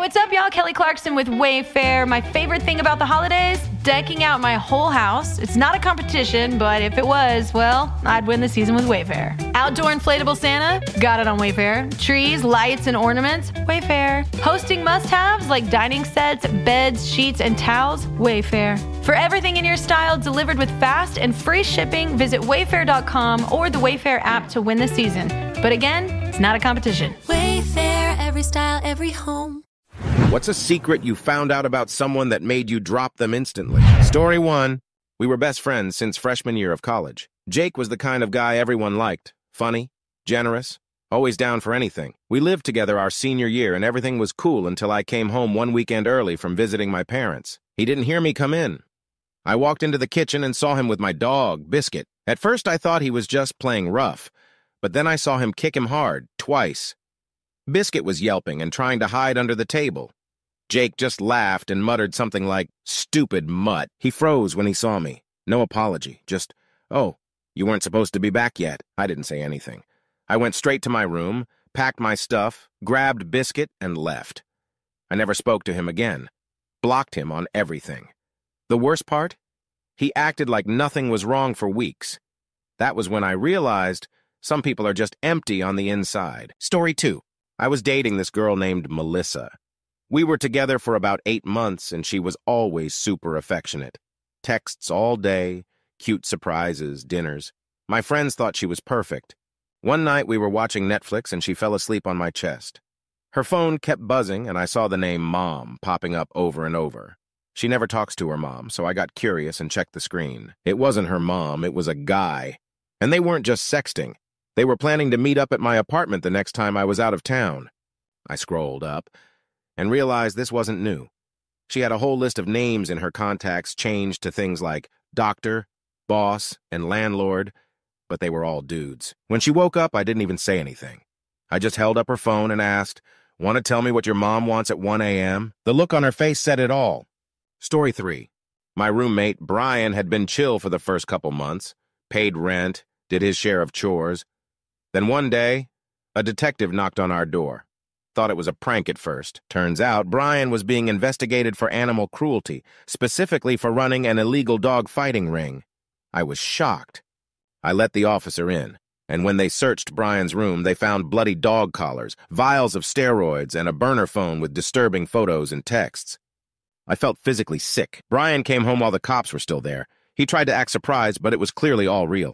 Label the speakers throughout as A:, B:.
A: What's up, y'all? Kelly Clarkson with Wayfair. My favorite thing about the holidays? Decking out my whole house. It's not a competition, but if it was, well, I'd win the season with Wayfair. Outdoor inflatable Santa? Got it on Wayfair. Trees, lights, and ornaments? Wayfair. Hosting must-haves like dining sets, beds, sheets, and towels? Wayfair. For everything in your style delivered with fast and free shipping, visit Wayfair.com or the Wayfair app to win the season. But again, it's not a competition.
B: Wayfair, every style, every home.
C: What's a secret you found out about someone that made you drop them instantly? Story 1. We were best friends since freshman year of college. Jake was the kind of guy everyone liked. Funny, generous, always down for anything. We lived together our senior year and everything was cool until I came home one weekend early from visiting my parents. He didn't hear me come in. I walked into the kitchen and saw him with my dog, Biscuit. At first I thought he was just playing rough, but then I saw him kick him hard, twice. Biscuit was yelping and trying to hide under the table. Jake just laughed and muttered something like, "Stupid mutt." He froze when he saw me. No apology, just, "Oh, you weren't supposed to be back yet." I didn't say anything. I went straight to my room, packed my stuff, grabbed Biscuit, and left. I never spoke to him again. Blocked him on everything. The worst part? He acted like nothing was wrong for weeks. That was when I realized some people are just empty on the inside. Story 2. I was dating this girl named Melissa. We were together for about 8 months, and she was always super affectionate. Texts all day, cute surprises, dinners. My friends thought she was perfect. One night we were watching Netflix, and she fell asleep on my chest. Her phone kept buzzing, and I saw the name Mom popping up over and over. She never talks to her mom, so I got curious and checked the screen. It wasn't her mom, it was a guy. And they weren't just sexting. They were planning to meet up at my apartment the next time I was out of town. I scrolled up and realized this wasn't new. She had a whole list of names in her contacts changed to things like doctor, boss, and landlord, but they were all dudes. When she woke up, I didn't even say anything. I just held up her phone and asked, "Want to tell me what your mom wants at 1 a.m.? The look on her face said it all. Story 3. My roommate, Brian, had been chill for the first couple months, paid rent, did his share of chores. Then one day, a detective knocked on our door. Thought it was a prank at first. Turns out, Brian was being investigated for animal cruelty, specifically for running an illegal dog fighting ring. I was shocked. I let the officer in, and when they searched Brian's room, they found bloody dog collars, vials of steroids, and a burner phone with disturbing photos and texts. I felt physically sick. Brian came home while the cops were still there. He tried to act surprised, but it was clearly all real.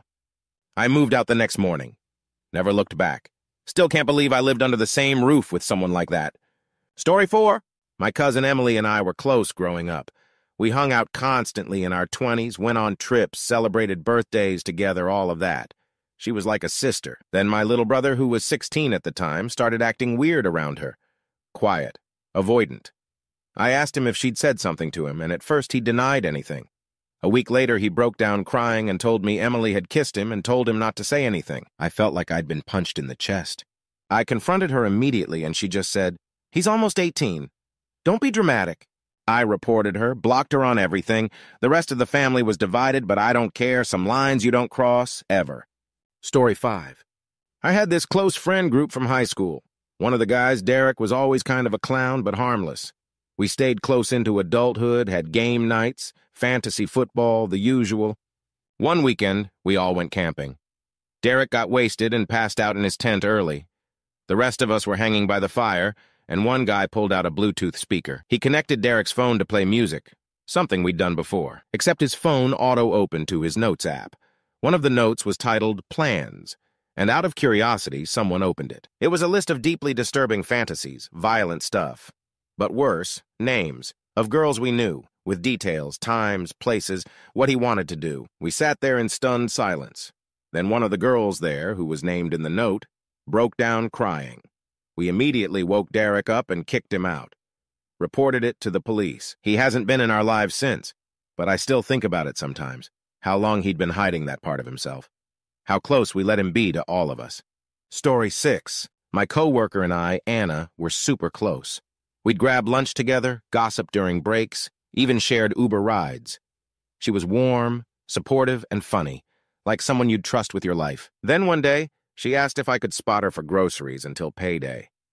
C: I moved out the next morning. Never looked back. Still can't believe I lived under the same roof with someone like that. Story 4. My cousin Emily and I were close growing up. We hung out constantly in our 20s, went on trips, celebrated birthdays together, all of that. She was like a sister. Then my little brother, who was 16 at the time, started acting weird around her. Quiet. Avoidant. I asked him if she'd said something to him, and at first he denied anything. A week later, he broke down crying and told me Emily had kissed him and told him not to say anything. I felt like I'd been punched in the chest. I confronted her immediately, and she just said, "He's almost 18. Don't be dramatic." I reported her, blocked her on everything. The rest of the family was divided, but I don't care. Some lines you don't cross, ever. Story 5. I had this close friend group from high school. One of the guys, Derek, was always kind of a clown, but harmless. We stayed close into adulthood, had game nights, fantasy football, the usual. One weekend, we all went camping. Derek got wasted and passed out in his tent early. The rest of us were hanging by the fire, and one guy pulled out a Bluetooth speaker. He connected Derek's phone to play music, something we'd done before, except his phone auto-opened to his Notes app. One of the notes was titled Plans, and out of curiosity, someone opened it. It was a list of deeply disturbing fantasies, violent stuff. But worse, names, of girls we knew, with details, times, places, what he wanted to do. We sat there in stunned silence. Then one of the girls there, who was named in the note, broke down crying. We immediately woke Derek up and kicked him out. Reported it to the police. He hasn't been in our lives since, but I still think about it sometimes, how long he'd been hiding that part of himself. How close we let him be to all of us. Story 6. My coworker and I, Anna, were super close. We'd grab lunch together, gossip during breaks, even shared Uber rides. She was warm, supportive, and funny, like someone you'd trust with your life. Then one day, she asked if I could spot her for groceries until payday.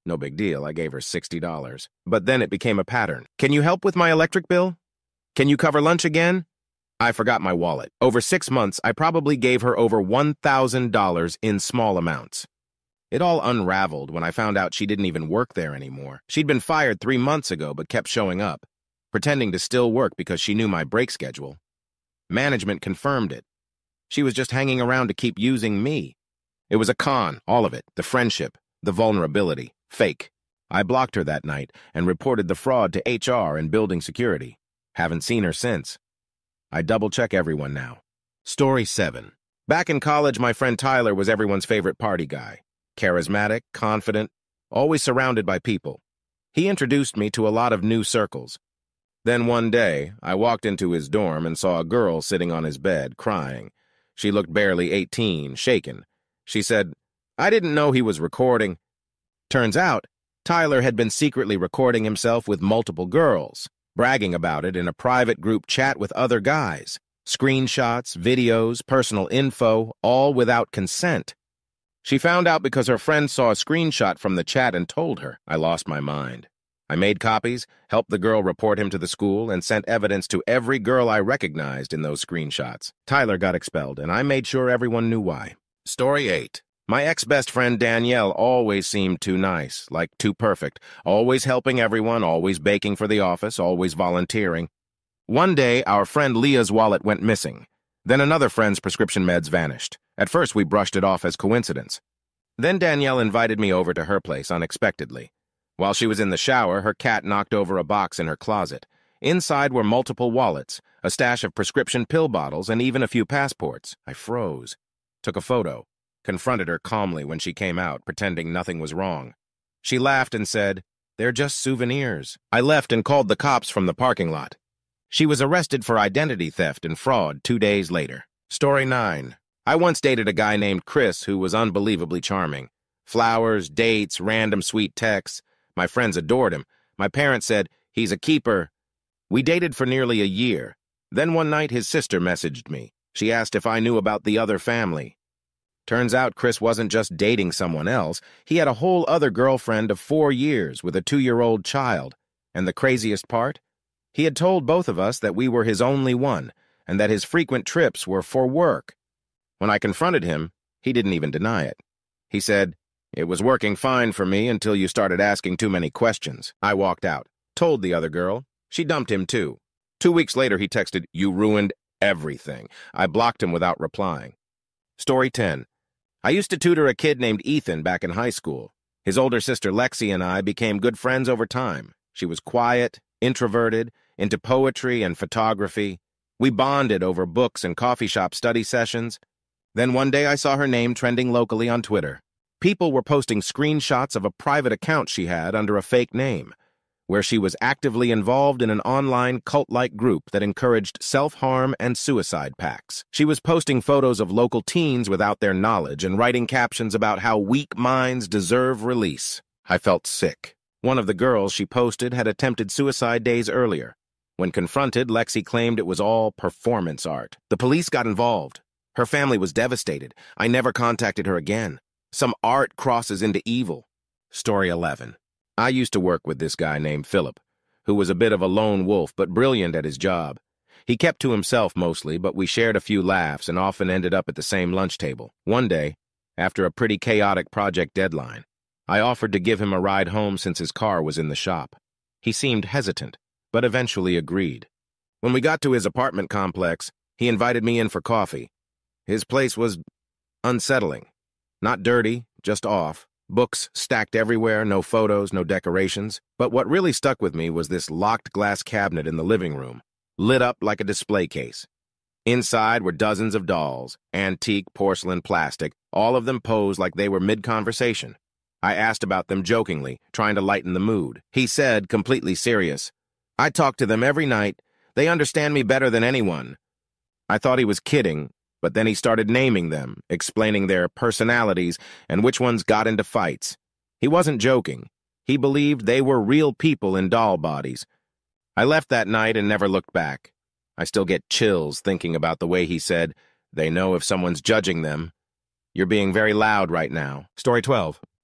C: No big deal, I gave her $60. But then it became a pattern. Can you help with my electric bill? Can you cover lunch again? I forgot my wallet. Over 6 months, I probably gave her over $1,000 in small amounts. It all unraveled when I found out she didn't even work there anymore. She'd been fired 3 months ago but kept showing up, pretending to still work because she knew my break schedule. Management confirmed it. She was just hanging around to keep using me. It was a con, all of it, the friendship, the vulnerability, fake. I blocked her that night and reported the fraud to HR and building security. Haven't seen her since. I double-check everyone now. Story 7. Back in college, my friend Tyler was everyone's favorite party guy. Charismatic, confident, always surrounded by people. He introduced me to a lot of new circles. Then one day, I walked into his dorm and saw a girl sitting on his bed, crying. She looked barely 18, shaken. She said, "I didn't know he was recording." Turns out, Tyler had been secretly recording himself with multiple girls, bragging about it in a private group chat with other guys. Screenshots, videos, personal info, all without consent. She found out because her friend saw a screenshot from the chat and told her. I lost my mind. I made copies, helped the girl report him to the school, and sent evidence to every girl I recognized in those screenshots. Tyler got expelled, and I made sure everyone knew why. Story 8. My ex-best friend Danielle always seemed too nice, like too perfect, always helping everyone, always baking for the office, always volunteering. One day, our friend Leah's wallet went missing. Then another friend's prescription meds vanished. At first, we brushed it off as coincidence. Then Danielle invited me over to her place unexpectedly. While she was in the shower, her cat knocked over a box in her closet. Inside were multiple wallets, a stash of prescription pill bottles, and even a few passports. I froze. Took a photo. Confronted her calmly when she came out, pretending nothing was wrong. She laughed and said, "They're just souvenirs." I left and called the cops from the parking lot. She was arrested for identity theft and fraud 2 days later. Story 9. I once dated a guy named Chris who was unbelievably charming. Flowers, dates, random sweet texts. My friends adored him. My parents said, "He's a keeper." We dated for nearly a year. Then one night his sister messaged me. She asked if I knew about the other family. Turns out Chris wasn't just dating someone else. He had a whole other girlfriend of 4 years with a 2-year-old child. And the craziest part? He had told both of us that we were his only one, and that his frequent trips were for work. When I confronted him, he didn't even deny it. He said, "It was working fine for me until you started asking too many questions." I walked out, told the other girl. She dumped him too. 2 weeks later, he texted, "You ruined everything." I blocked him without replying. Story 10. I used to tutor a kid named Ethan back in high school. His older sister Lexi and I became good friends over time. She was quiet, introverted, into poetry and photography. We bonded over books and coffee shop study sessions. Then one day I saw her name trending locally on Twitter. People were posting screenshots of a private account she had under a fake name, where she was actively involved in an online cult-like group that encouraged self-harm and suicide pacts. She was posting photos of local teens without their knowledge and writing captions about how weak minds deserve release. I felt sick. One of the girls she posted had attempted suicide days earlier. When confronted, Lexi claimed it was all performance art. The police got involved. Her family was devastated. I never contacted her again. Some art crosses into evil. Story 11. I used to work with this guy named Philip, who was a bit of a lone wolf but brilliant at his job. He kept to himself mostly, but we shared a few laughs and often ended up at the same lunch table. One day, after a pretty chaotic project deadline, I offered to give him a ride home since his car was in the shop. He seemed hesitant, but eventually agreed. When we got to his apartment complex, he invited me in for coffee. His place was unsettling. Not dirty, just off. Books stacked everywhere, no photos, no decorations. But what really stuck with me was this locked glass cabinet in the living room, lit up like a display case. Inside were dozens of dolls, antique porcelain plastic, all of them posed like they were mid-conversation. I asked about them jokingly, trying to lighten the mood. He said, completely serious, "I talk to them every night. They understand me better than anyone." I thought he was kidding, but then he started naming them, explaining their personalities and which ones got into fights. He wasn't joking. He believed they were real people in doll bodies. I left that night and never looked back. I still get chills thinking about the way he said, "They know if someone's judging them. You're being very loud right now." Story 12.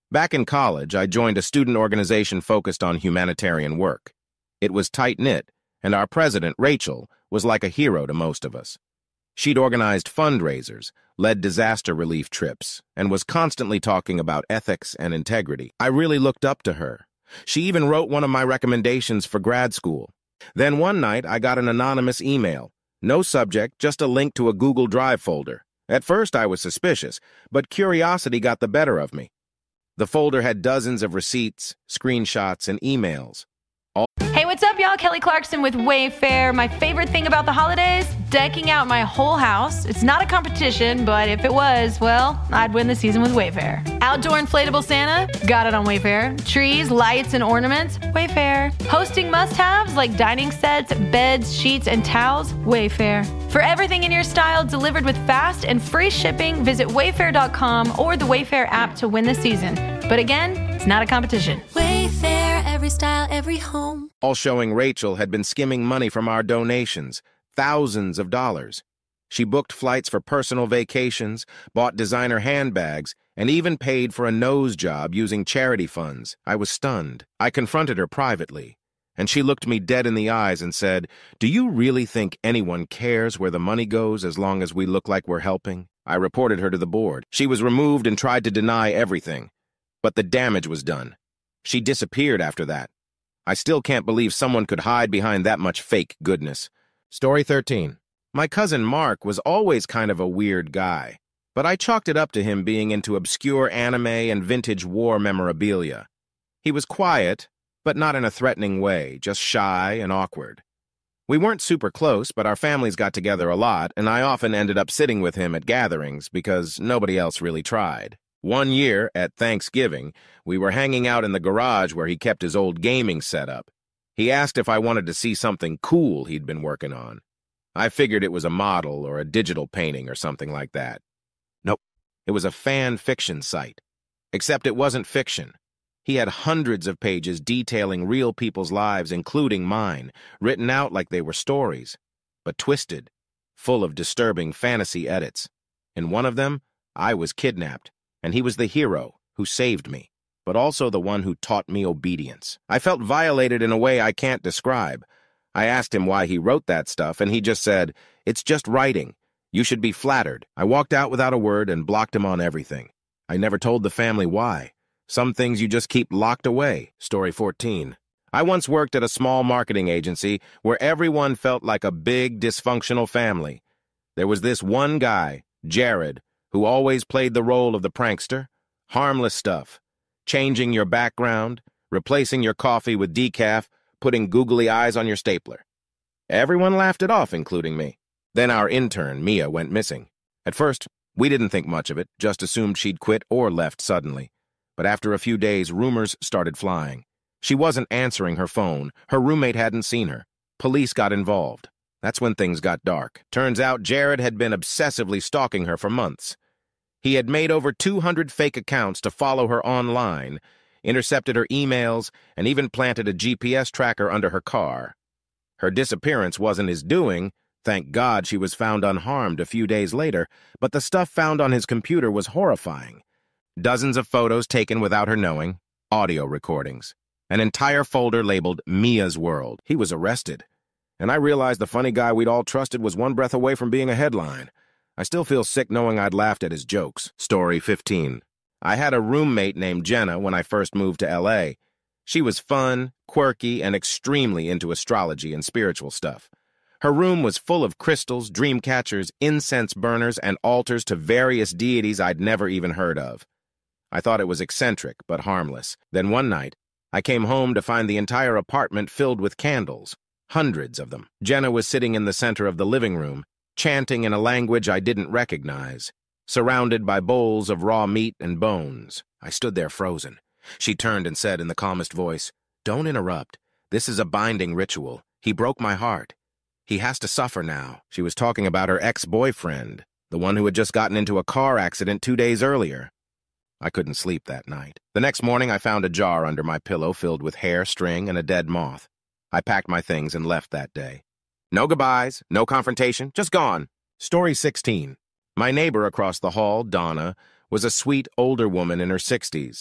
C: Back in college, I joined a student organization focused on humanitarian work. It was tight-knit, and our president, Rachel, was like a hero to most of us. She'd organized fundraisers, led disaster relief trips, and was constantly talking about ethics and integrity. I really looked up to her. She even wrote one of my recommendations for grad school. Then one night, I got an anonymous email. No subject, just a link to a Google Drive folder. At first, I was suspicious, but curiosity got the better of me. The folder had dozens of receipts, screenshots, and emails.
A: Hey, what's up, y'all? Kelly Clarkson with Wayfair. My favorite thing about the holidays? Decking out my whole house. It's not a competition, but if it was, well, I'd win the season with Wayfair. Outdoor inflatable Santa? Got it on Wayfair. Trees, lights, and ornaments? Wayfair. Hosting must-haves like dining sets, beds, sheets, and towels? Wayfair. For everything in your style delivered with fast and free shipping, visit wayfair.com or the Wayfair app to win the season. But again, it's not a competition.
B: Wayfair, every style, every home.
C: All showing Rachel had been skimming money from our donations, thousands of dollars. She booked flights for personal vacations, bought designer handbags, and even paid for a nose job using charity funds. I was stunned. I confronted her privately, and she looked me dead in the eyes and said, "Do you really think anyone cares where the money goes as long as we look like we're helping?" I reported her to the board. She was removed and tried to deny everything, but the damage was done. She disappeared after that. I still can't believe someone could hide behind that much fake goodness. Story 13. My cousin Mark was always kind of a weird guy, but I chalked it up to him being into obscure anime and vintage war memorabilia. He was quiet, but not in a threatening way, just shy and awkward. We weren't super close, but our families got together a lot, and I often ended up sitting with him at gatherings because nobody else really tried. One year, at Thanksgiving, we were hanging out in the garage where he kept his old gaming setup. He asked if I wanted to see something cool he'd been working on. I figured it was a model or a digital painting or something like that. Nope, it was a fan fiction site. Except it wasn't fiction. He had hundreds of pages detailing real people's lives, including mine, written out like they were stories, but twisted, full of disturbing fantasy edits. In one of them, I was kidnapped, and he was the hero who saved me, but also the one who taught me obedience. I felt violated in a way I can't describe. I asked him why he wrote that stuff, and he just said, "It's just writing. You should be flattered." I walked out without a word and blocked him on everything. I never told the family why. Some things you just keep locked away. Story 14. I once worked at a small marketing agency where everyone felt like a big, dysfunctional family. There was this one guy, Jared, who always played the role of the prankster. Harmless stuff. Changing your background, replacing your coffee with decaf, putting googly eyes on your stapler. Everyone laughed it off, including me. Then our intern, Mia, went missing. At first, we didn't think much of it, just assumed she'd quit or left suddenly. But after a few days, rumors started flying. She wasn't answering her phone. Her roommate hadn't seen her. Police got involved. That's when things got dark. Turns out Jared had been obsessively stalking her for months. He had made over 200 fake accounts to follow her online, intercepted her emails, and even planted a GPS tracker under her car. Her disappearance wasn't his doing. Thank God she was found unharmed a few days later, but the stuff found on his computer was horrifying. Dozens of photos taken without her knowing, audio recordings, an entire folder labeled Mia's World. He was arrested. And I realized the funny guy we'd all trusted was one breath away from being a headline. I still feel sick knowing I'd laughed at his jokes. Story 15. I had a roommate named Jenna when I first moved to L.A. She was fun, quirky, and extremely into astrology and spiritual stuff. Her room was full of crystals, dream catchers, incense burners, and altars to various deities I'd never even heard of. I thought it was eccentric, but harmless. Then one night, I came home to find the entire apartment filled with candles. Hundreds of them. Jenna was sitting in the center of the living room, chanting in a language I didn't recognize, surrounded by bowls of raw meat and bones. I stood there frozen. She turned and said in the calmest voice, "Don't interrupt. This is a binding ritual. He broke my heart. He has to suffer now." She was talking about her ex-boyfriend, the one who had just gotten into a car accident 2 days earlier. I couldn't sleep that night. The next morning, I found a jar under my pillow filled with hair, string, and a dead moth. I packed my things and left that day. No goodbyes, no confrontation, just gone. Story 16. My neighbor across the hall, Donna, was a sweet older woman in her 60s.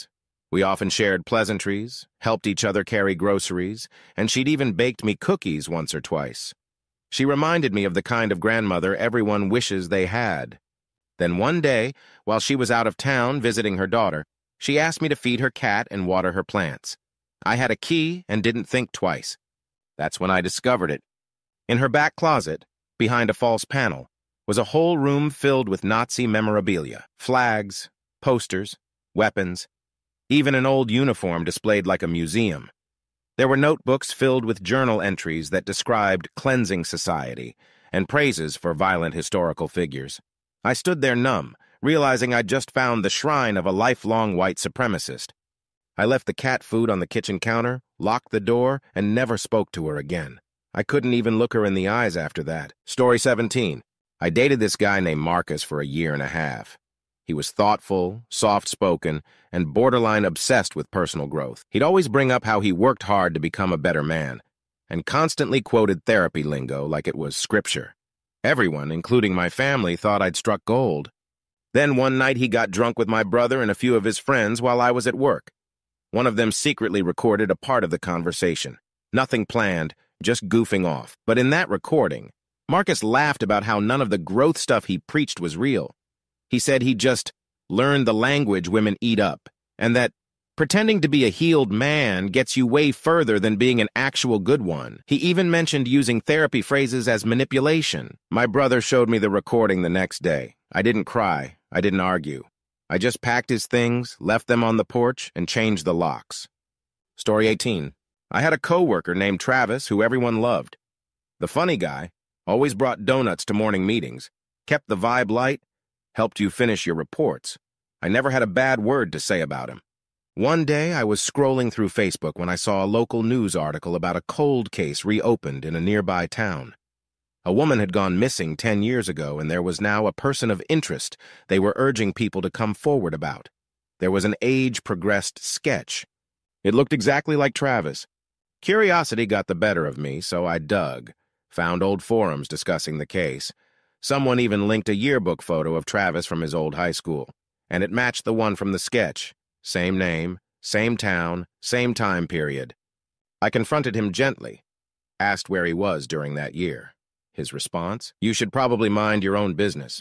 C: We often shared pleasantries, helped each other carry groceries, and she'd even baked me cookies once or twice. She reminded me of the kind of grandmother everyone wishes they had. Then one day, while she was out of town visiting her daughter, she asked me to feed her cat and water her plants. I had a key and didn't think twice. That's when I discovered it. In her back closet, behind a false panel, was a whole room filled with Nazi memorabilia, flags, posters, weapons, even an old uniform displayed like a museum. There were notebooks filled with journal entries that described cleansing society and praises for violent historical figures. I stood there numb, realizing I'd just found the shrine of a lifelong white supremacist. I left the cat food on the kitchen counter, locked the door, and never spoke to her again. I couldn't even look her in the eyes after that. Story 17. I dated this guy named Marcus for a year and a half. He was thoughtful, soft-spoken, and borderline obsessed with personal growth. He'd always bring up how he worked hard to become a better man, and constantly quoted therapy lingo like it was scripture. Everyone, including my family, thought I'd struck gold. Then one night he got drunk with my brother and a few of his friends while I was at work. One of them secretly recorded a part of the conversation. Nothing planned, just goofing off. But in that recording, Marcus laughed about how none of the growth stuff he preached was real. He said he just learned the language women eat up, and that pretending to be a healed man gets you way further than being an actual good one. He even mentioned using therapy phrases as manipulation. My brother showed me the recording the next day. I didn't cry. I didn't argue. I just packed his things, left them on the porch, and changed the locks. Story 18. I had a coworker named Travis who everyone loved. The funny guy, always brought donuts to morning meetings, kept the vibe light, helped you finish your reports. I never had a bad word to say about him. One day, I was scrolling through Facebook when I saw a local news article about a cold case reopened in a nearby town. A woman had gone missing 10 years ago, and there was now a person of interest they were urging people to come forward about. There was an age-progressed sketch. It looked exactly like Travis. Curiosity got the better of me, so I dug, found old forums discussing the case. Someone even linked a yearbook photo of Travis from his old high school, and it matched the one from the sketch. Same name, same town, same time period. I confronted him gently, asked where he was during that year. His response, "You should probably mind your own business."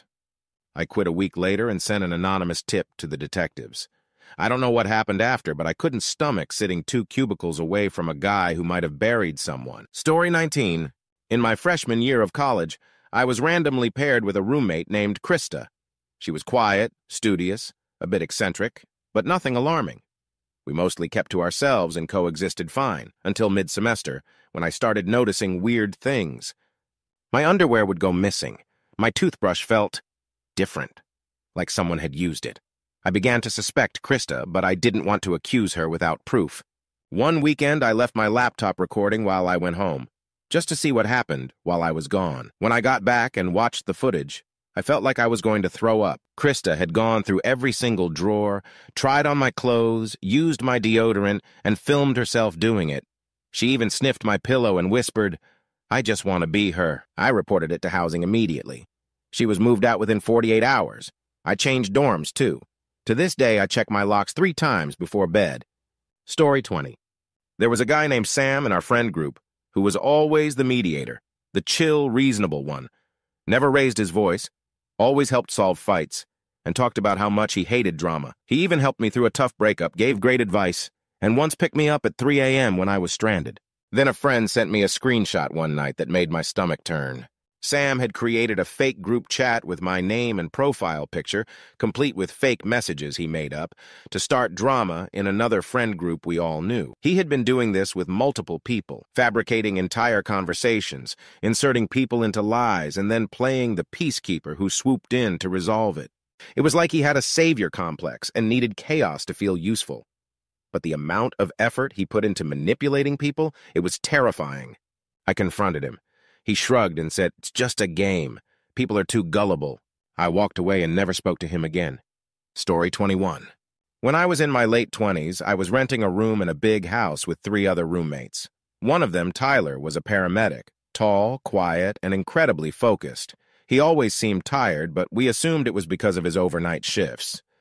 C: I quit a week later and sent an anonymous tip to the detectives. I don't know what happened after, but I couldn't stomach sitting 2 cubicles away from a guy who might have buried someone. Story 19. In my freshman year of college, I was randomly paired with a roommate named Krista. She was quiet, studious, a bit eccentric, but nothing alarming. We mostly kept to ourselves and coexisted fine, until mid-semester, when I started noticing weird things. My underwear would go missing. My toothbrush felt different, like someone had used it. I began to suspect Krista, but I didn't want to accuse her without proof. One weekend, I left my laptop recording while I went home, just to see what happened while I was gone. When I got back and watched the footage, I felt like I was going to throw up. Krista had gone through every single drawer, tried on my clothes, used my deodorant, and filmed herself doing it. She even sniffed my pillow and whispered, "I just want to be her." I reported it to housing immediately. She was moved out within 48 hours. I changed dorms, too. To this day, I check my locks 3 times before bed. Story 20. There was a guy named Sam in our friend group who was always the mediator, the chill, reasonable one. Never raised his voice, always helped solve fights, and talked about how much he hated drama. He even helped me through a tough breakup, gave great advice, and once picked me up at 3 a.m. when I was stranded. Then a friend sent me a screenshot one night that made my stomach turn. Sam had created a fake group chat with my name and profile picture, complete with fake messages he made up, to start drama in another friend group we all knew. He had been doing this with multiple people, fabricating entire conversations, inserting people into lies, and then playing the peacekeeper who swooped in to resolve it. It was like he had a savior complex and needed chaos to feel useful. But the amount of effort he put into manipulating people, it was terrifying. I confronted him. He shrugged and said, "It's just a game. People are too gullible." I walked away and never spoke to him again. Story 21. When I was in my late 20s, I was renting a room in a big house with 3 other roommates. One of them, Tyler, was a paramedic, tall, quiet, and incredibly focused. He always seemed tired, but we assumed it was because of his overnight shifts.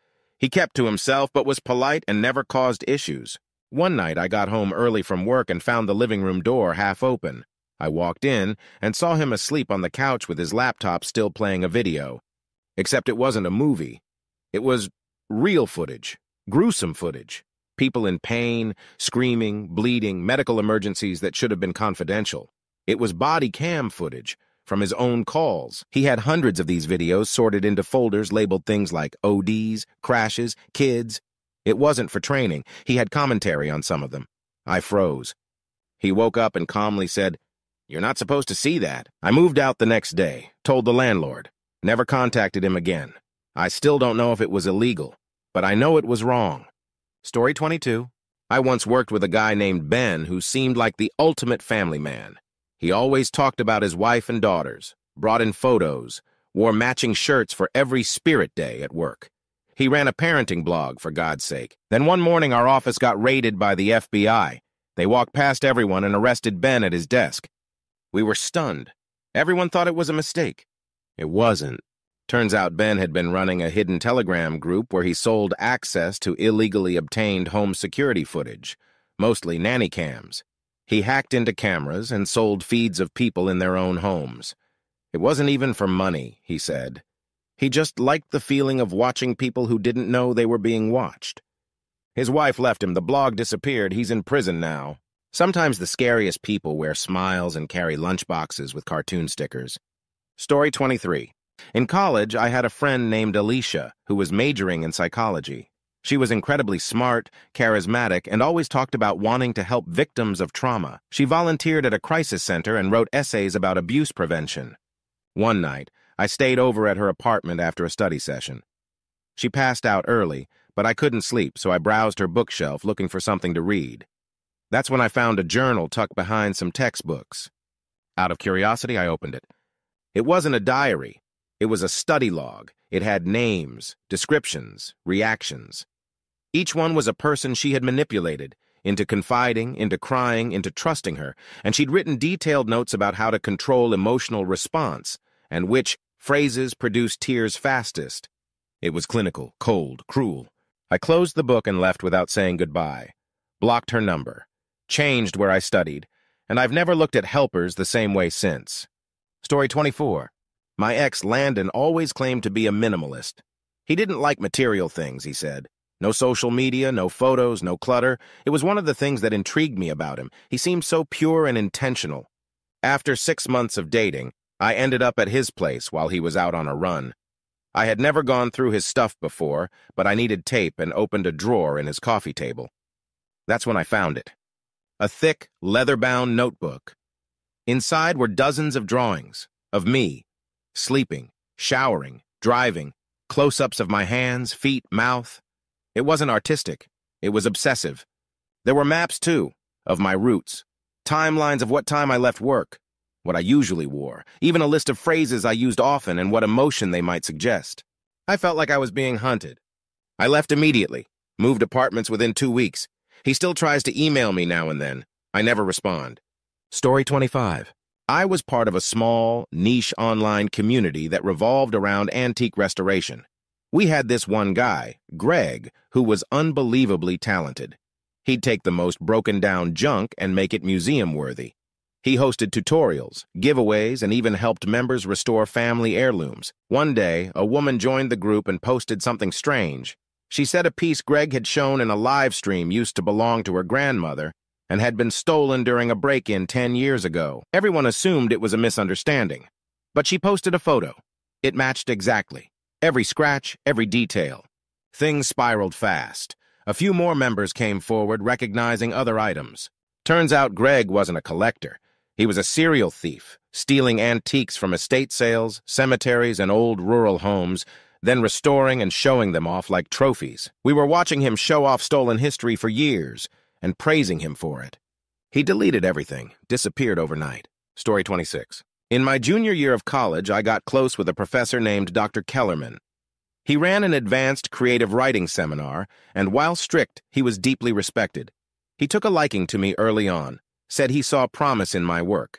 C: He kept to himself but was polite and never caused issues. One night I got home early from work and found the living room door half open. I walked in and saw him asleep on the couch with his laptop still playing a video. Except it wasn't a movie. It was real footage, gruesome footage. People in pain, screaming, bleeding, medical emergencies that should have been confidential. It was body cam footage from his own calls. He had hundreds of these videos sorted into folders labeled things like ODs, crashes, kids. It wasn't for training. He had commentary on some of them. I froze. He woke up and calmly said, "You're not supposed to see that." I moved out the next day, told the landlord. Never contacted him again. I still don't know if it was illegal, but I know it was wrong. Story 22. I once worked with a guy named Ben who seemed like the ultimate family man. He always talked about his wife and daughters, brought in photos, wore matching shirts for every Spirit Day at work. He ran a parenting blog, for God's sake. Then one morning our office got raided by the FBI. They walked past everyone and arrested Ben at his desk. We were stunned. Everyone thought it was a mistake. It wasn't. Turns out Ben had been running a hidden Telegram group where he sold access to illegally obtained home security footage, mostly nanny cams. He hacked into cameras and sold feeds of people in their own homes. It wasn't even for money, he said. He just liked the feeling of watching people who didn't know they were being watched. His wife left him. The blog disappeared. He's in prison now. Sometimes the scariest people wear smiles and carry lunchboxes with cartoon stickers. Story 23. In college, I had a friend named Alicia who was majoring in psychology. She was incredibly smart, charismatic, and always talked about wanting to help victims of trauma. She volunteered at a crisis center and wrote essays about abuse prevention. One night, I stayed over at her apartment after a study session. She passed out early, but I couldn't sleep, so I browsed her bookshelf looking for something to read. That's when I found a journal tucked behind some textbooks. Out of curiosity, I opened it. It wasn't a diary. It was a study log. It had names, descriptions, reactions. Each one was a person she had manipulated, into confiding, into crying, into trusting her, and she'd written detailed notes about how to control emotional response, and which phrases produced tears fastest. It was clinical, cold, cruel. I closed the book and left without saying goodbye. Blocked her number. Changed where I studied, and I've never looked at helpers the same way since. Story 24. My ex, Landon, always claimed to be a minimalist. He didn't like material things, he said. No social media, no photos, no clutter. It was one of the things that intrigued me about him. He seemed so pure and intentional. After 6 months of dating, I ended up at his place while he was out on a run. I had never gone through his stuff before, but I needed tape and opened a drawer in his coffee table. That's when I found it. A thick, leather-bound notebook. Inside were dozens of drawings of me, sleeping, showering, driving, close-ups of my hands, feet, mouth. It wasn't artistic. It was obsessive. There were maps, too, of my routes, timelines of what time I left work, what I usually wore, even a list of phrases I used often and what emotion they might suggest. I felt like I was being hunted. I left immediately, moved apartments within 2 weeks. He still tries to email me now and then. I never respond. Story 25. I was part of a small, niche online community that revolved around antique restoration. We had this one guy, Greg, who was unbelievably talented. He'd take the most broken-down junk and make it museum-worthy. He hosted tutorials, giveaways, and even helped members restore family heirlooms. One day, a woman joined the group and posted something strange. She said a piece Greg had shown in a live stream used to belong to her grandmother and had been stolen during a break-in 10 years ago. Everyone assumed it was a misunderstanding. But she posted a photo. It matched exactly. Every scratch, every detail. Things spiraled fast. A few more members came forward, recognizing other items. Turns out Greg wasn't a collector. He was a serial thief, stealing antiques from estate sales, cemeteries, and old rural homes, then restoring and showing them off like trophies. We were watching him show off stolen history for years and praising him for it. He deleted everything, disappeared overnight. Story 26. In my junior year of college, I got close with a professor named Dr. Kellerman. He ran an advanced creative writing seminar, and while strict, he was deeply respected. He took a liking to me early on, said he saw promise in my work.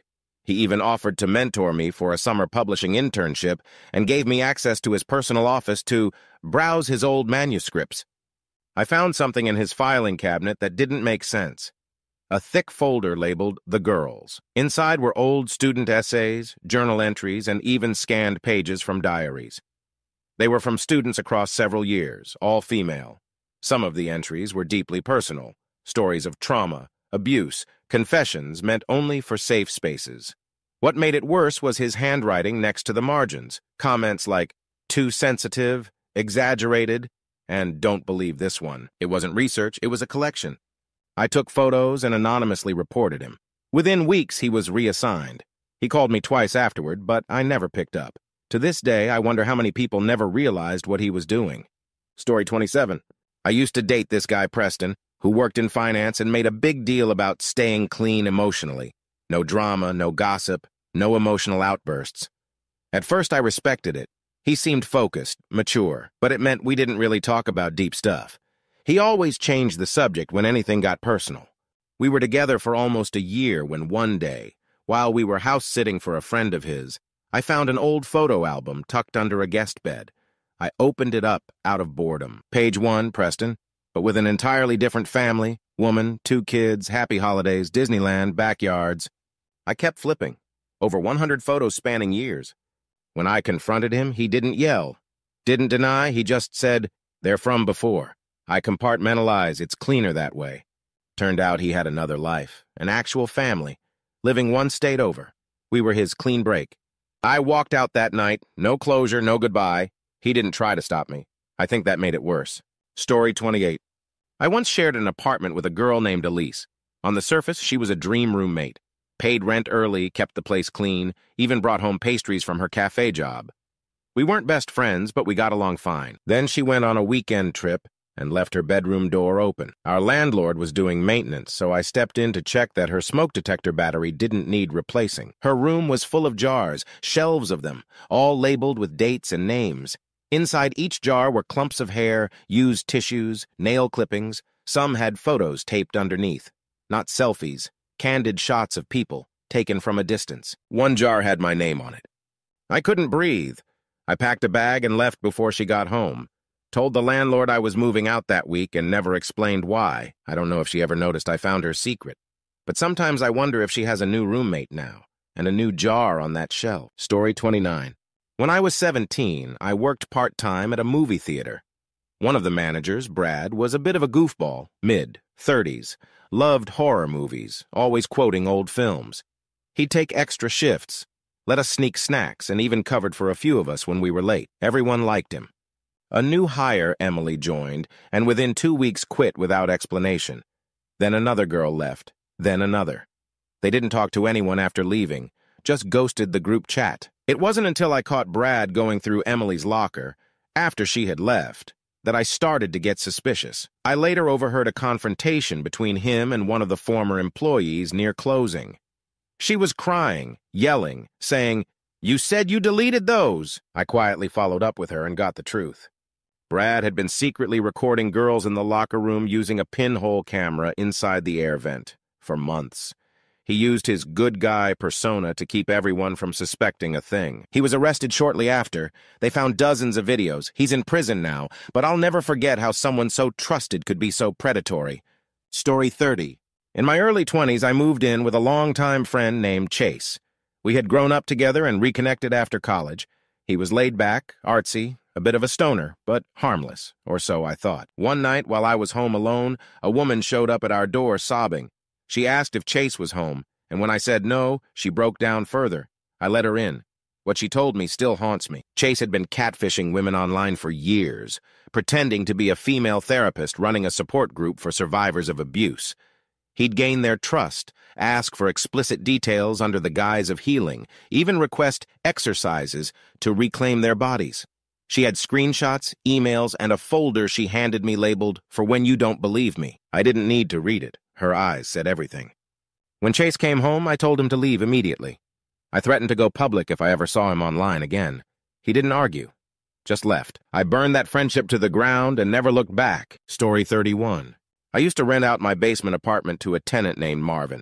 C: He even offered to mentor me for a summer publishing internship and gave me access to his personal office to browse his old manuscripts. I found something in his filing cabinet that didn't make sense. A thick folder labeled The Girls. Inside were old student essays, journal entries, and even scanned pages from diaries. They were from students across several years, all female. Some of the entries were deeply personal, stories of trauma, abuse, confessions meant only for safe spaces. What made it worse was his handwriting next to the margins, comments like, too sensitive, exaggerated, and don't believe this one. It wasn't research, it was a collection. I took photos and anonymously reported him. Within weeks, he was reassigned. He called me twice afterward, but I never picked up. To this day, I wonder how many people never realized what he was doing. Story 27. I used to date this guy Preston, who worked in finance and made a big deal about staying clean emotionally. No drama, no gossip, no emotional outbursts. At first, I respected it. He seemed focused, mature, but it meant we didn't really talk about deep stuff. He always changed the subject when anything got personal. We were together for almost a year when one day, while we were house-sitting for a friend of his, I found an old photo album tucked under a guest bed. I opened it up out of boredom. Page 1, Preston, but with an entirely different family, woman, 2 kids, happy holidays, Disneyland, backyards. I kept flipping. Over 100 photos spanning years. When I confronted him, he didn't yell. Didn't deny, he just said, "They're from before. I compartmentalize, it's cleaner that way." Turned out he had another life, an actual family, living one state over. We were his clean break. I walked out that night, no closure, no goodbye. He didn't try to stop me. I think that made it worse. Story 28. I once shared an apartment with a girl named Elise. On the surface, she was a dream roommate. Paid rent early, kept the place clean, even brought home pastries from her cafe job. We weren't best friends, but we got along fine. Then she went on a weekend trip and left her bedroom door open. Our landlord was doing maintenance, so I stepped in to check that her smoke detector battery didn't need replacing. Her room was full of jars, shelves of them, all labeled with dates and names. Inside each jar were clumps of hair, used tissues, nail clippings. Some had photos taped underneath. Not selfies, candid shots of people, taken from a distance. One jar had my name on it. I couldn't breathe. I packed a bag and left before she got home. Told the landlord I was moving out that week and never explained why. I don't know if she ever noticed I found her secret. But sometimes I wonder if she has a new roommate now, and a new jar on that shelf. Story 29. When I was 17, I worked part-time at a movie theater. One of the managers, Brad, was a bit of a goofball, mid-30s, loved horror movies, always quoting old films. He'd take extra shifts, let us sneak snacks, and even covered for a few of us when we were late. Everyone liked him. A new hire, Emily, joined, and within 2 weeks quit without explanation. Then another girl left, then another. They didn't talk to anyone after leaving, just ghosted the group chat. It wasn't until I caught Brad going through Emily's locker, after she had left, that I started to get suspicious. I later overheard a confrontation between him and one of the former employees near closing. She was crying, yelling, saying, "You said you deleted those." I quietly followed up with her and got the truth. Brad had been secretly recording girls in the locker room using a pinhole camera inside the air vent for months. He used his good guy persona to keep everyone from suspecting a thing. He was arrested shortly after. They found dozens of videos. He's in prison now, but I'll never forget how someone so trusted could be so predatory. Story 30. In my early 20s, I moved in with a longtime friend named Chase. We had grown up together and reconnected after college. He was laid back, artsy, a bit of a stoner, but harmless, or so I thought. One night, while I was home alone, a woman showed up at our door sobbing. She asked if Chase was home, and when I said no, she broke down further. I let her in. What she told me still haunts me. Chase had been catfishing women online for years, pretending to be a female therapist running a support group for survivors of abuse. He'd gain their trust, ask for explicit details under the guise of healing, even request exercises to reclaim their bodies. She had screenshots, emails, and a folder she handed me labeled, "For when you don't believe me." I didn't need to read it. Her eyes said everything. When Chase came home, I told him to leave immediately. I threatened to go public if I ever saw him online again. He didn't argue, just left. I burned that friendship to the ground and never looked back. Story 31. I used to rent out my basement apartment to a tenant named Marvin.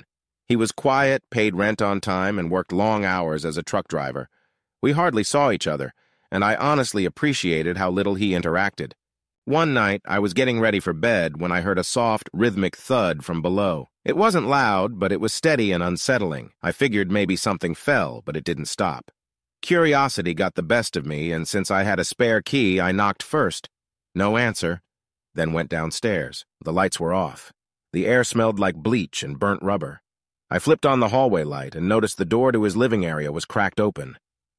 C: He was quiet, paid rent on time, and worked long hours as a truck driver. We hardly saw each other, and I honestly appreciated how little he interacted. One night, I was getting ready for bed when I heard a soft, rhythmic thud from below. It wasn't loud, but it was steady and unsettling. I figured maybe something fell, but it didn't stop. Curiosity got the best of me, and since I had a spare key, I knocked first. No answer. Then went downstairs. The lights were off. The air smelled like bleach and burnt rubber. I flipped on the hallway light and noticed the door to his living area was cracked open.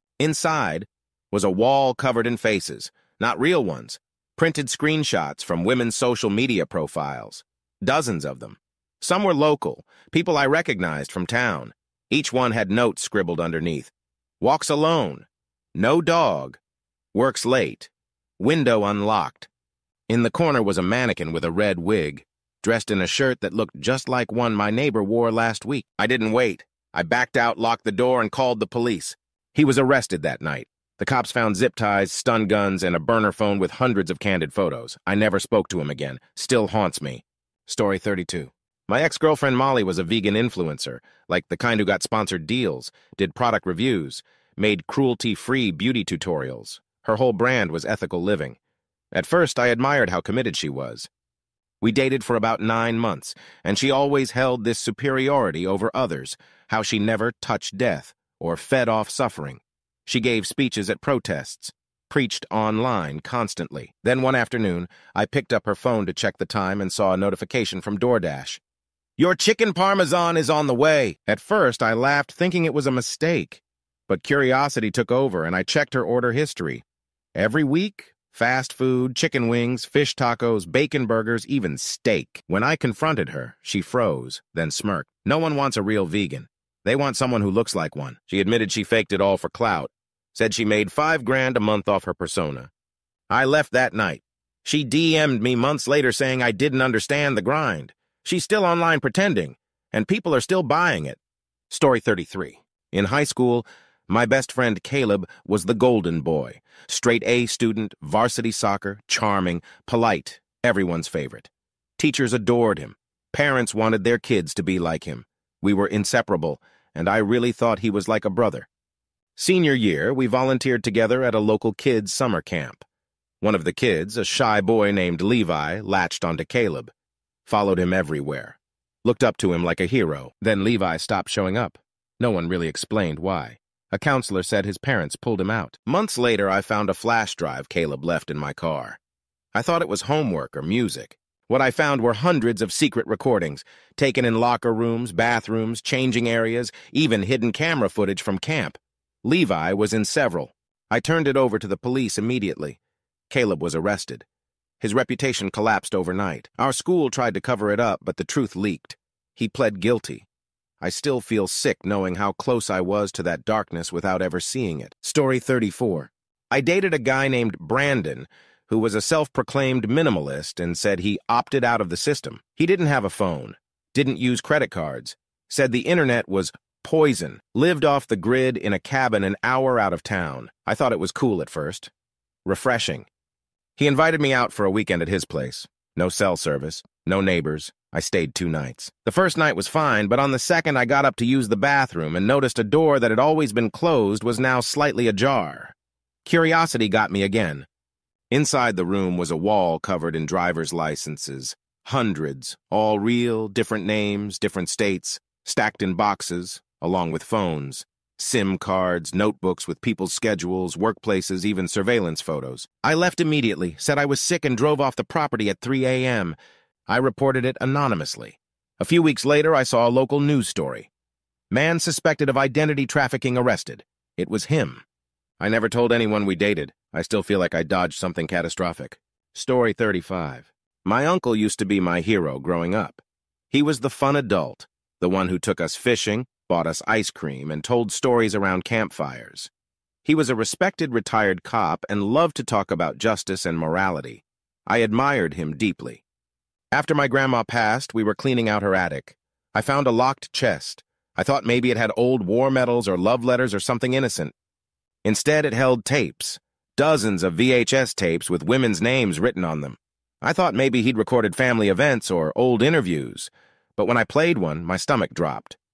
C: Inside was a wall covered in faces, not real ones, printed screenshots from women's social media profiles. Dozens of them. Some were local, people I recognized from town. Each one had notes scribbled underneath. Walks alone. No dog. Works late. Window unlocked. In the corner was a mannequin with a red wig, dressed in a shirt that looked just like one my neighbor wore last week. I didn't wait. I backed out, locked the door, and called the police. He was arrested that night. The cops found zip ties, stun guns, and a burner phone with hundreds of candid photos. I never spoke to him again. Still haunts me. Story 32. My ex-girlfriend Molly was a vegan influencer, like the kind who got sponsored deals, did product reviews, made cruelty-free beauty tutorials. Her whole brand was ethical living. At first, I admired how committed she was. We dated for about 9 months, and she always held this superiority over others, how she never touched death or fed off suffering. She gave speeches at protests, preached online constantly. Then one afternoon, I picked up her phone to check the time and saw a notification from DoorDash. "Your chicken parmesan is on the way." At first, I laughed, thinking it was a mistake. But curiosity took over, and I checked her order history. Every week, fast food, chicken wings, fish tacos, bacon burgers, even steak. When I confronted her, she froze, then smirked. No one wants a real vegan. They want someone who looks like one. She admitted she faked it all for clout. Said she made $5,000 a month off her persona. I left that night. She DM'd me months later saying I didn't understand the grind. She's still online pretending, and people are still buying it. Story 33. In high school, my best friend Caleb was the golden boy. Straight A student, varsity soccer, charming, polite, everyone's favorite. Teachers adored him. Parents wanted their kids to be like him. We were inseparable, and I really thought he was like a brother. Senior year, we volunteered together at a local kids' summer camp. One of the kids, a shy boy named Levi, latched onto Caleb. Followed him everywhere. Looked up to him like a hero. Then Levi stopped showing up. No one really explained why. A counselor said his parents pulled him out. Months later, I found a flash drive Caleb left in my car. I thought it was homework or music. What I found were hundreds of secret recordings, taken in locker rooms, bathrooms, changing areas, even hidden camera footage from camp. Levi was in several. I turned it over to the police immediately. Caleb was arrested. His reputation collapsed overnight. Our school tried to cover it up, but the truth leaked. He pled guilty. I still feel sick knowing how close I was to that darkness without ever seeing it. Story 34. I dated a guy named Brandon, who was a self-proclaimed minimalist and said he opted out of the system. He didn't have a phone, didn't use credit cards, said the internet was poison, lived off the grid in a cabin an hour out of town. I thought it was cool at first. Refreshing. He invited me out for a weekend at his place. No cell service, no neighbors. I stayed 2 nights. The first night was fine, but on the second I got up to use the bathroom and noticed a door that had always been closed was now slightly ajar. Curiosity got me again. Inside the room was a wall covered in driver's licenses. Hundreds, all real, different names, different states, stacked in boxes, along with phones. SIM cards, notebooks with people's schedules, workplaces, even surveillance photos. I left immediately, said I was sick and drove off the property at 3 a.m. I reported it anonymously. A few weeks later, I saw a local news story. Man suspected of identity trafficking arrested. It was him. I never told anyone we dated. I still feel like I dodged something catastrophic. Story 35. My uncle used to be my hero growing up. He was the fun adult, the one who took us fishing, bought us ice cream, and told stories around campfires. He was a respected retired cop and loved to talk about justice and morality. I admired him deeply. After my grandma passed, we were cleaning out her attic. I found a locked chest. I thought maybe it had old war medals or love letters or something innocent. Instead, it held tapes, dozens of VHS tapes with women's names written on them. I thought maybe he'd recorded family events or old interviews, but when I played one, my stomach dropped.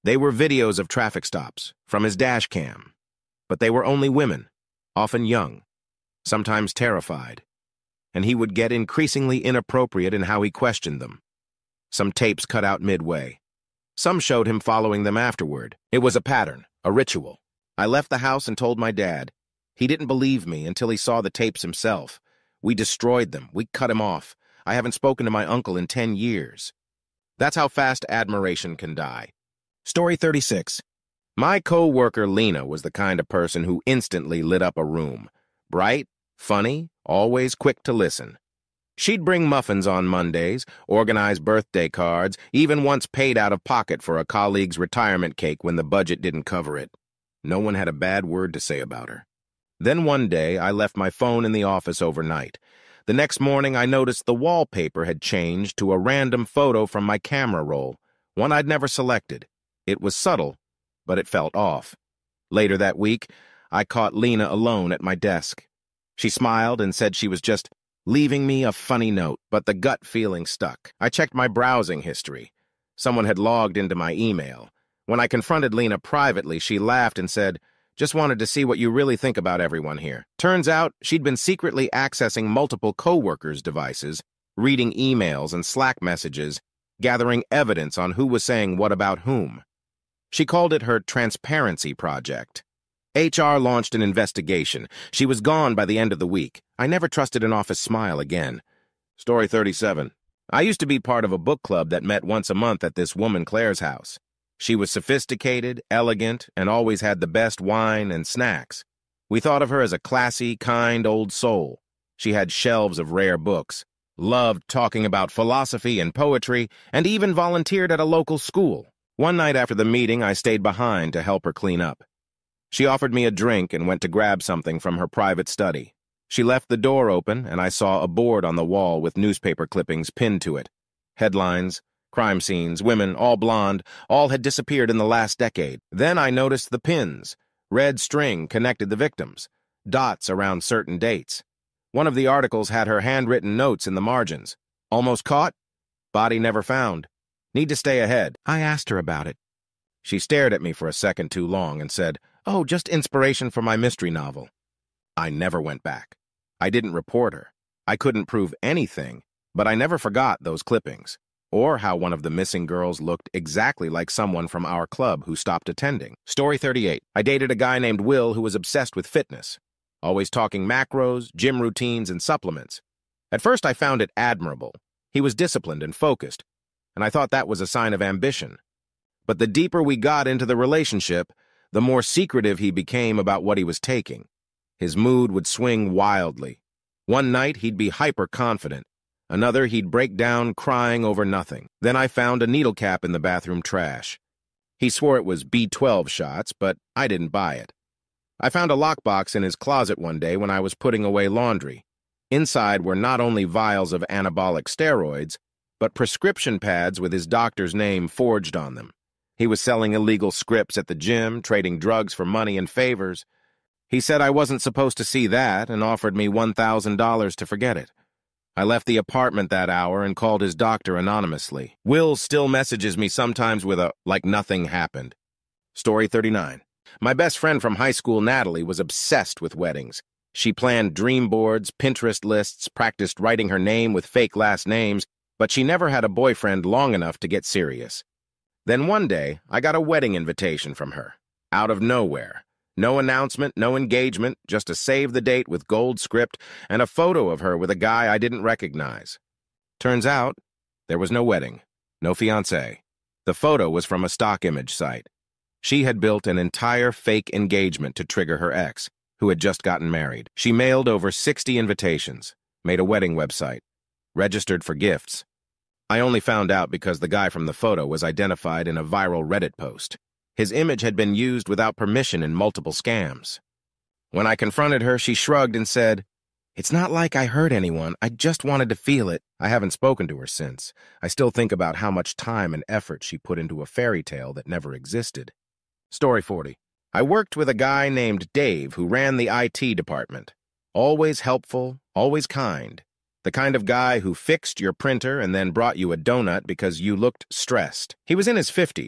C: They were videos of traffic stops from his dash cam, but they were only women, often young, sometimes terrified, and he would get increasingly inappropriate in how he questioned them. Some tapes cut out midway. Some showed him following them afterward. It was a pattern, a ritual. I left the house and told my dad. He didn't believe me until he saw the tapes himself. We destroyed them. We cut him off. I haven't spoken to my uncle in 10 years. That's how fast admiration can die. Story 36. My co-worker Lena was the kind of person who instantly lit up a room. Bright, funny, always quick to listen. She'd bring muffins on Mondays, organize birthday cards, even once paid out of pocket for a colleague's retirement cake when the budget didn't cover it. No one had a bad word to say about her. Then one day, I left my phone in the office overnight. The next morning, I noticed the wallpaper had changed to a random photo from my camera roll, one I'd never selected. It was subtle, but it felt off. Later that week, I caught Lena alone at my desk. She smiled and said she was just leaving me a funny note, but the gut feeling stuck. I checked my browsing history. Someone had logged into my email. When I confronted Lena privately, she laughed and said, "Just wanted to see what you really think about everyone here." Turns out, she'd been secretly accessing multiple co-workers' devices, reading emails and Slack messages, gathering evidence on who was saying what about whom. She called it her transparency project. HR launched an investigation. She was gone by the end of the week. I never trusted an office smile again. Story 37. I used to be part of a book club that met once a month at this woman Claire's house. She was sophisticated, elegant, and always had the best wine and snacks. We thought of her as a classy, kind old soul. She had shelves of rare books, loved talking about philosophy and poetry, and even volunteered at a local school. One night after the meeting, I stayed behind to help her clean up. She offered me a drink and went to grab something from her private study. She left the door open, and I saw a board on the wall with newspaper clippings pinned to it. Headlines, crime scenes, women, all blonde, all had disappeared in the last decade. Then I noticed the pins. Red string connected the victims. Dots around certain dates. One of the articles had her handwritten notes in the margins. Almost caught? Body never found. Need to stay ahead. I asked her about it. She stared at me for a second too long and said, "Oh, just inspiration for my mystery novel." I never went back. I didn't report her. I couldn't prove anything, but I never forgot those clippings, or how one of the missing girls looked exactly like someone from our club who stopped attending. Story 38. I dated a guy named Will who was obsessed with fitness, always talking macros, gym routines, and supplements. At first, I found it admirable. He was disciplined and focused, and I thought that was a sign of ambition. But the deeper we got into the relationship, the more secretive he became about what he was taking. His mood would swing wildly. One night, he'd be hyper-confident. Another, he'd break down crying over nothing. Then I found a needle cap in the bathroom trash. He swore it was B12 shots, but I didn't buy it. I found a lockbox in his closet one day when I was putting away laundry. Inside were not only vials of anabolic steroids, but prescription pads with his doctor's name forged on them. He was selling illegal scripts at the gym, trading drugs for money and favors. He said I wasn't supposed to see that and offered me $1,000 to forget it. I left the apartment that hour and called his doctor anonymously. Will still messages me sometimes with a "like nothing happened." Story 39. My best friend from high school, Natalie, was obsessed with weddings. She planned dream boards, Pinterest lists, practiced writing her name with fake last names, but she never had a boyfriend long enough to get serious. Then one day, I got a wedding invitation from her. Out of nowhere. No announcement, no engagement, just a save the date with gold script and a photo of her with a guy I didn't recognize. Turns out, there was no wedding, no fiancé. The photo was from a stock image site. She had built an entire fake engagement to trigger her ex, who had just gotten married. She mailed over 60 invitations, made a wedding website, registered for gifts. I only found out because the guy from the photo was identified in a viral Reddit post. His image had been used without permission in multiple scams. When I confronted her, she shrugged and said, "It's not like I hurt anyone. I just wanted to feel it." I haven't spoken to her since. I still think about how much time and effort she put into a fairy tale that never existed. Story 40. I worked with a guy named Dave who ran the IT department. Always helpful, always kind. The kind of guy who fixed your printer and then brought you a donut because you looked stressed. He was in his 50s,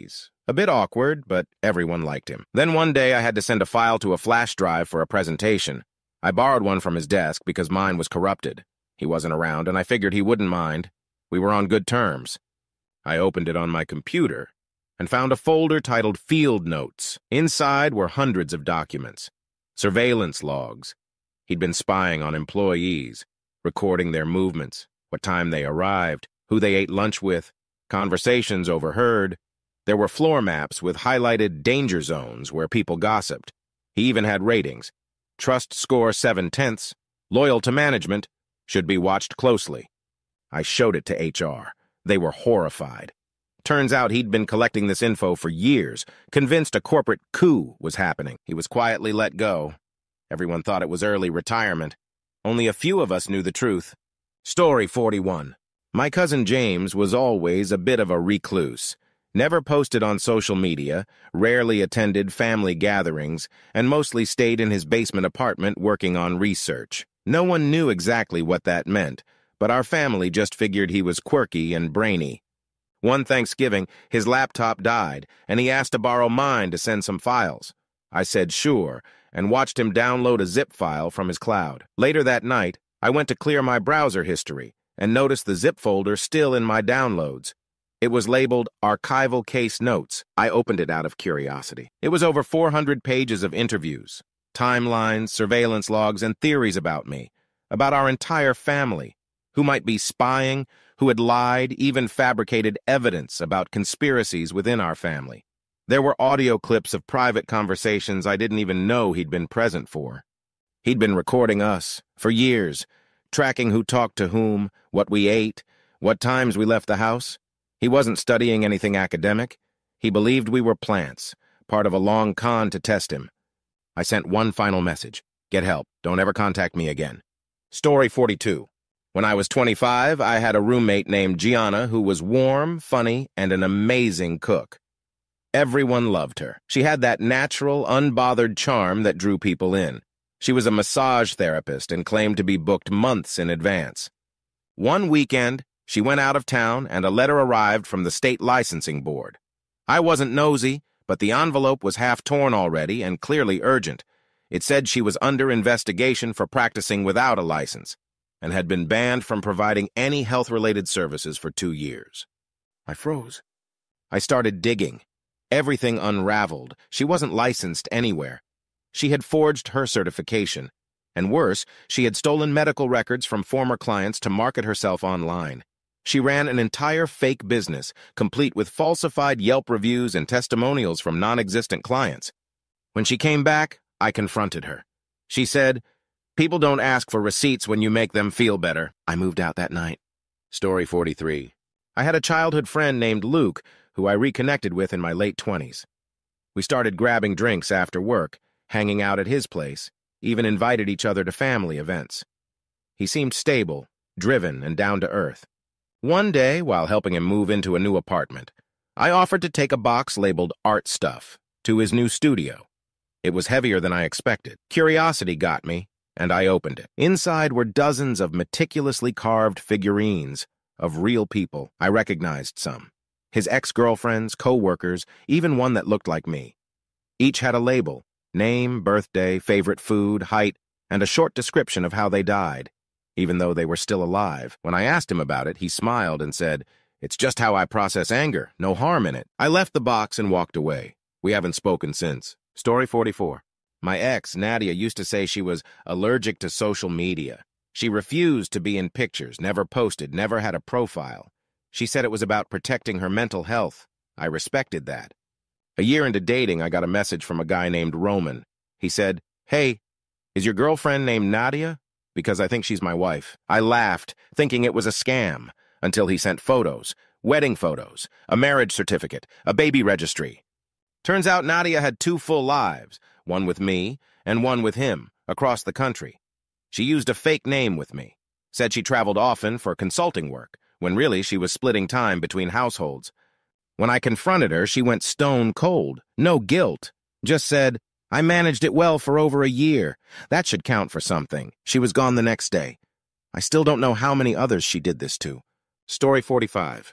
C: A bit awkward, but everyone liked him. Then one day I had to send a file to a flash drive for a presentation. I borrowed one from his desk because mine was corrupted. He wasn't around, and I figured he wouldn't mind. We were on good terms. I opened it on my computer and found a folder titled Field Notes. Inside were hundreds of documents, surveillance logs. He'd been spying on employees, recording their movements, what time they arrived, who they ate lunch with, conversations overheard. There were floor maps with highlighted danger zones where people gossiped. He even had ratings. Trust score 7/10, loyal to management, should be watched closely. I showed it to HR. They were horrified. Turns out he'd been collecting this info for years, convinced a corporate coup was happening. He was quietly let go. Everyone thought it was early retirement. Only a few of us knew the truth. Story 41. My cousin James was always a bit of a recluse. Never posted on social media, rarely attended family gatherings, and mostly stayed in his basement apartment working on research. No one knew exactly what that meant, but our family just figured he was quirky and brainy. One Thanksgiving, his laptop died, and he asked to borrow mine to send some files. I said sure, and watched him download a zip file from his cloud. Later that night, I went to clear my browser history and noticed the zip folder still in my downloads. It was labeled Archival Case Notes. I opened it out of curiosity. It was over 400 pages of interviews, timelines, surveillance logs, and theories about me, about our entire family, who might be spying, who had lied, even fabricated evidence about conspiracies within our family. There were audio clips of private conversations I didn't even know he'd been present for. He'd been recording us for years, tracking who talked to whom, what we ate, what times we left the house. He wasn't studying anything academic. He believed we were plants, part of a long con to test him. I sent one final message. Get help. Don't ever contact me again. Story 42. When I was 25, I had a roommate named Gianna who was warm, funny, and an amazing cook. Everyone loved her. She had that natural, unbothered charm that drew people in. She was a massage therapist and claimed to be booked months in advance. One weekend, she went out of town and a letter arrived from the state licensing board. I wasn't nosy, but the envelope was half torn already and clearly urgent. It said she was under investigation for practicing without a license and had been banned from providing any health-related services for 2 years. I froze. I started digging. Everything unraveled. She wasn't licensed anywhere. She had forged her certification. And worse, she had stolen medical records from former clients to market herself online. She ran an entire fake business, complete with falsified Yelp reviews and testimonials from non-existent clients. When she came back, I confronted her. She said, "People don't ask for receipts when you make them feel better." I moved out that night. Story 43. I had a childhood friend named Luke, who I reconnected with in my late 20s. We started grabbing drinks after work, hanging out at his place, even invited each other to family events. He seemed stable, driven, and down to earth. One day, while helping him move into a new apartment, I offered to take a box labeled Art Stuff to his new studio. It was heavier than I expected. Curiosity got me, and I opened it. Inside were dozens of meticulously carved figurines of real people. I recognized some. His ex-girlfriends, co-workers, even one that looked like me. Each had a label, name, birthday, favorite food, height, and a short description of how they died, even though they were still alive. When I asked him about it, he smiled and said, "It's just how I process anger, no harm in it." I left the box and walked away. We haven't spoken since. Story 44. My ex, Nadia, used to say she was allergic to social media. She refused to be in pictures, never posted, never had a profile. She said it was about protecting her mental health. I respected that. A year into dating, I got a message from a guy named Roman. He said, "Hey, is your girlfriend named Nadia? Because I think she's my wife." I laughed, thinking it was a scam, until he sent photos, wedding photos, a marriage certificate, a baby registry. Turns out Nadia had 2 full lives, one with me and one with him, across the country. She used a fake name with me, said she traveled often for consulting work, when really she was splitting time between households. When I confronted her, she went stone cold, no guilt, just said, "I managed it well for over a year. That should count for something." She was gone the next day. I still don't know how many others she did this to. Story 45.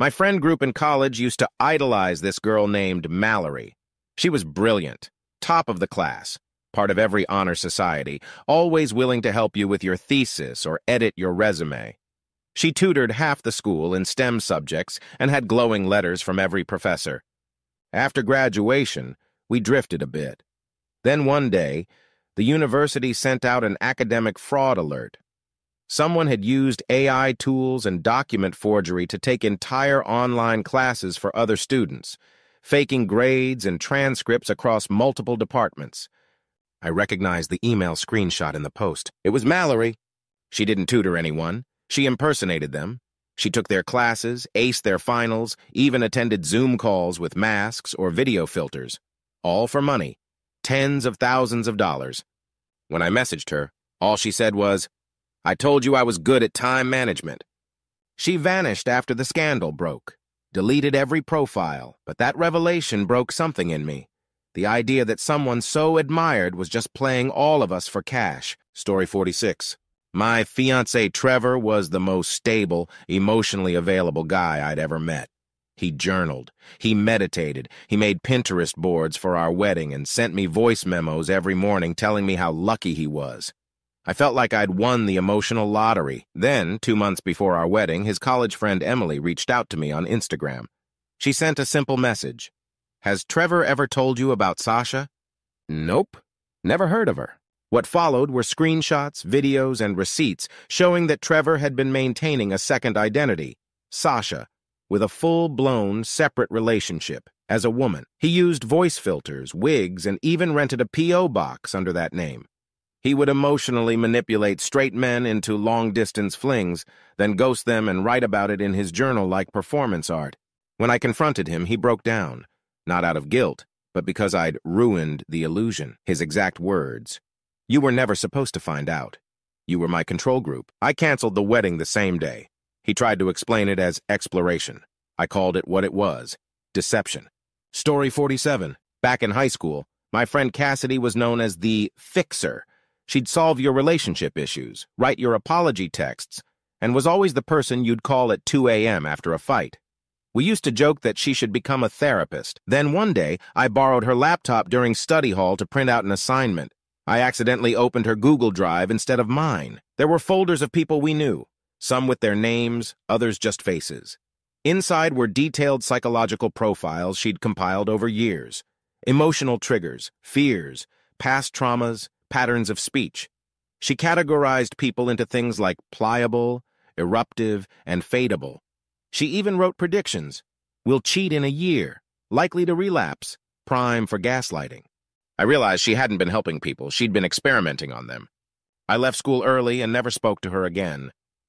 C: My friend group in college used to idolize this girl named Mallory. She was brilliant, top of the class, part of every honor society, always willing to help you with your thesis or edit your resume. She tutored half the school in STEM subjects and had glowing letters from every professor. After graduation, we drifted a bit. Then one day, the university sent out an academic fraud alert. Someone had used AI tools and document forgery to take entire online classes for other students, faking grades and transcripts across multiple departments. I recognized the email screenshot in the post. It was Mallory. She didn't tutor anyone. She impersonated them. She took their classes, aced their finals, even attended Zoom calls with masks or video filters. All for money. Tens of thousands of dollars. When I messaged her, all she said was, "I told you I was good at time management." She vanished after the scandal broke, deleted every profile, but that revelation broke something in me. The idea that someone so admired was just playing all of us for cash. Story 46. My fiancé Trevor was the most stable, emotionally available guy I'd ever met. He journaled, he meditated, he made Pinterest boards for our wedding and sent me voice memos every morning telling me how lucky he was. I felt like I'd won the emotional lottery. Then, 2 months before our wedding, his college friend Emily reached out to me on Instagram. She sent a simple message. "Has Trevor ever told you about Sasha?" Nope. Never heard of her. What followed were screenshots, videos, and receipts showing that Trevor had been maintaining a second identity, Sasha, with a full-blown, separate relationship as a woman. He used voice filters, wigs, and even rented a P.O. box under that name. He would emotionally manipulate straight men into long-distance flings, then ghost them and write about it in his journal like performance art. When I confronted him, he broke down, not out of guilt, but because I'd ruined the illusion. His exact words, "You were never supposed to find out. You were my control group." I canceled the wedding the same day. He tried to explain it as exploration. I called it what it was, deception. Story 47. Back in high school, my friend Cassidy was known as the fixer. She'd solve your relationship issues, write your apology texts, and was always the person you'd call at 2 a.m. after a fight. We used to joke that she should become a therapist. Then one day, I borrowed her laptop during study hall to print out an assignment. I accidentally opened her Google Drive instead of mine. There were folders of people we knew, some with their names, others just faces. Inside were detailed psychological profiles she'd compiled over years, emotional triggers, fears, past traumas, patterns of speech. She categorized people into things like pliable, eruptive, and fadeable. She even wrote predictions. Will cheat in a year, likely to relapse, prime for gaslighting. I realized she hadn't been helping people, she'd been experimenting on them. I left school early and never spoke to her again.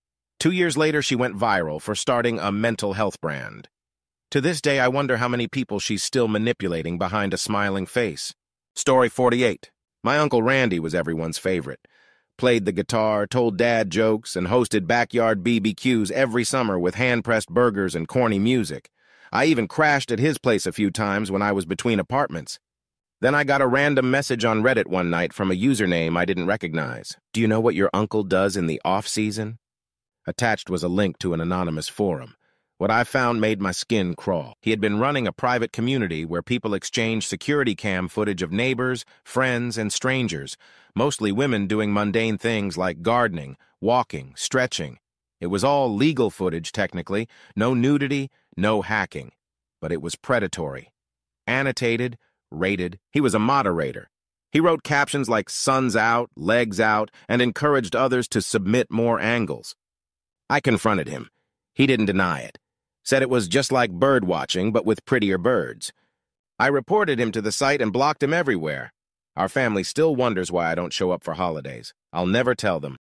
C: 2 years later, she went viral for starting a mental health brand. To this day, I wonder how many people she's still manipulating behind a smiling face. Story 48. My Uncle Randy was everyone's favorite. Played the guitar, told dad jokes, and hosted backyard BBQs every summer with hand-pressed burgers and corny music. I even crashed at his place a few times when I was between apartments. Then I got a random message on Reddit one night from a username I didn't recognize. "Do you know what your uncle does in the off-season?" Attached was a link to an anonymous forum. What I found made my skin crawl. He had been running a private community where people exchanged security cam footage of neighbors, friends, and strangers, mostly women doing mundane things like gardening, walking, stretching. It was all legal footage, technically. No nudity, no hacking. But it was predatory. Annotated, rated. He was a moderator. He wrote captions like "sun's out, legs out," and encouraged others to submit more angles. I confronted him. He didn't deny it. Said it was just like bird watching, but with prettier birds. I reported him to the site and blocked him everywhere. Our family still wonders why I don't show up for holidays. I'll never tell them.